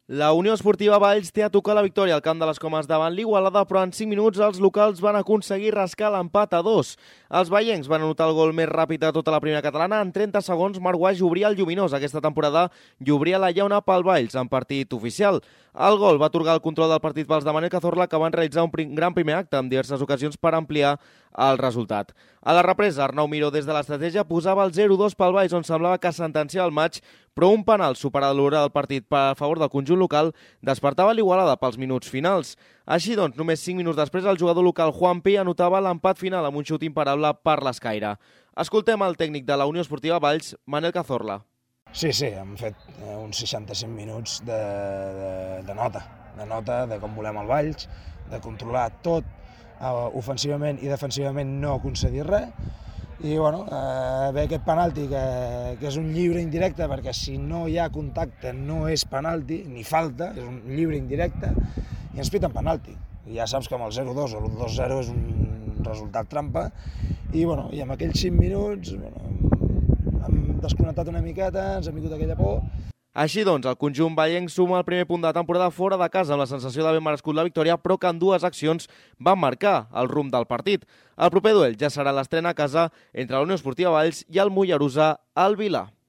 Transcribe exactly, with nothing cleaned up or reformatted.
La Unió Esportiva Valls té a tocar la victòria al Camp de les Comes davant l'Igualada, però en cinc minuts els locals van aconseguir rascar l'empat a dos. Els vallencs van anotar el gol més ràpid de tota la primera catalana. En trenta segons, Marc Guaix obria el lluminós aquesta temporada i obria la llauna pel Valls en partit oficial. El gol va atorgar el control del partit pels de Manel Cazorla, que van realitzar un prim, gran primer acte en diverses ocasions per ampliar el resultat. A la represa, Arnau Miró des de l'estratègia posava el zero dos pel Valls, on semblava que sentenciava el maig, però un penal superat l'hora del partit a favor del conjunt local despertava l'Igualada pels minuts finals. Així doncs, només cinc minuts després, el jugador local Juan Pi anotava l'empat final amb un xut imparable per l'escaire. Escoltem el tècnic de la Unió Esportiva Valls, Manel Cazorla. Sí, sí, hem fet uns seixanta-cinc minuts de, de, de nota, de nota de com volem el Valls, de controlar tot, uh, ofensivament i defensivament no concedir res, i bueno, eh, ve aquest penalti que, que és un lliure indirecte, perquè si no hi ha contacte no és penalti, ni falta, és un lliure indirecte, i ens piten penalti. I ja saps que amb el zero dos o el dos zero és un resultat trampa, i, bueno, i amb aquells cinc minuts bueno, hem desconnectat una miqueta, ens ha vingut aquella por. Així doncs, el conjunt vallenc suma el primer punt de temporada fora de casa amb la sensació d'haver merescut la victòria, però que en dues accions van marcar el rumb del partit. El proper duel ja serà l'estrena a casa entre la Unió Esportiva Valls i el Mollerussa al Vilà.